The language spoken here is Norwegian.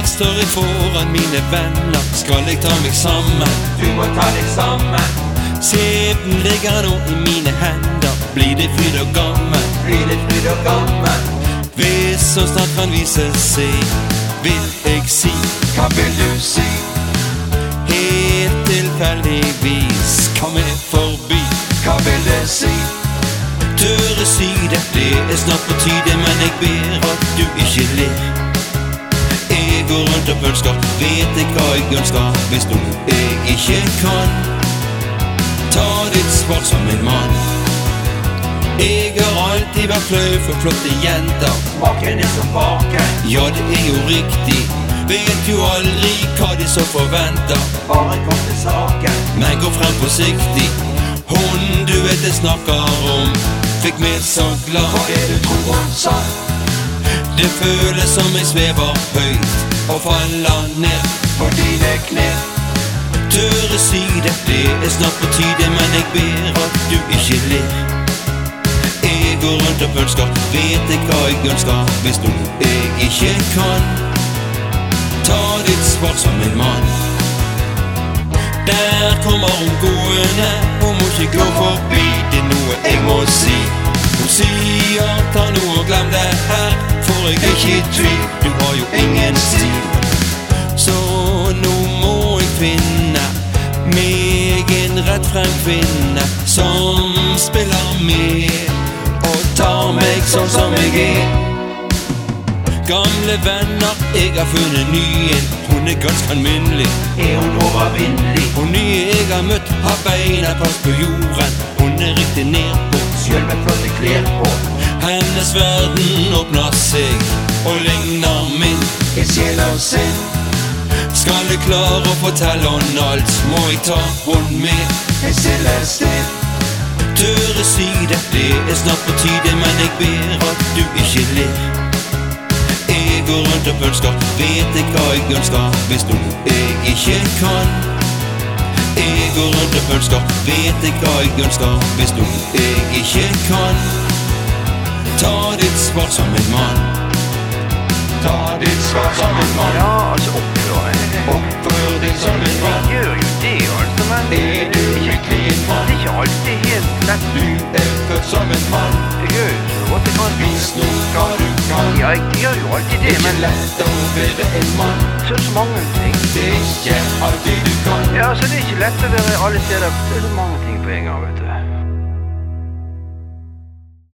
står jeg foran mine venner, skal jeg ta meg sammen? Du må ta deg sammen. Skjebnen ligger nå i mine hender, blir det fryd og gammen? Blir det fryd og gammen? Hvis så snart kan vise seg, vil jeg si. Hva vil du si? Helt tilfeldigvis kom jeg forbi. Hva vil det si? Tørre si det, det snart på tide, men jeg ber at du ikke ler. Jeg går rundt og pølsker, vet jeg hva jeg ønsker, hvis noe jeg ikke kan. Ta ditt svar som en mann. Jeg har alltid vært flau for flotte jenter. Maken er som baken. Ja, det er jo riktig, vet jo aldri hva de så forventer. Bare kom til saken. Men gå frem forsiktig, hun du vet jeg snakker om, fikk meg så glad. Hva er det tror hun sa? Det føles som jeg svever høyt og faller ned på dine kne. Tørre si det, det snart på tide, men jeg ber at du ikke ler. Jeg går rundt og pølsker, vet jeg hva jeg ønsker, hvis noe jeg ikke kan. Ta ditt svar som en mann. Der kommer hun gående, hun må ikke gå forbi, det er noe jeg må si. Hun sier ta noe og glem det her, for jeg er ikke i tvil, du har jo ingen stil. Så nå må jeg finne meg en rett frem kvinne som spiller med og tar meg sånn som jeg er. Gamle venner, jeg har funnet ny en, hun er ganske alminnelig. Er hun overvinnelig? Hun nye jeg har møtt har beina fast på jorden, hun er riktig nedpå, selv med flotte klær på. Hennes verden åpner seg og ligner min. Jeg sjel og sinn. Skal jeg klare å fortelle henne alt, må jeg ta henne med. Jeg Celestin. Tørre si det, det snart på tide, men jeg ber at du ikke ler. Jeg går rundt og pølsker, vet jeg hva jeg ønsker, hvis noe jeg ikke kan. Jeg går rundt og pølsker, vet jeg hva jeg ønsker, hvis noe jeg ikke kan. Ta ditt svar som en mann. Ta ditt svar som en mann. Ja, altså oppfør deg som en mann. Jeg gjør jo det, altså, men Er du virkelig en mann? det er ikke alltid helt lett. Du er født som en mann. Jeg gjør jo så godt jeg kan. Vis nå hva du kan. Ja, jeg gjør jo alltid det, Ikke men lett å være en mann. så er det så mange ting. Det er ikke alltid du kan. Ja, altså det er ikke lett å være alle steder. Det er så mange ting på en gang, vet du.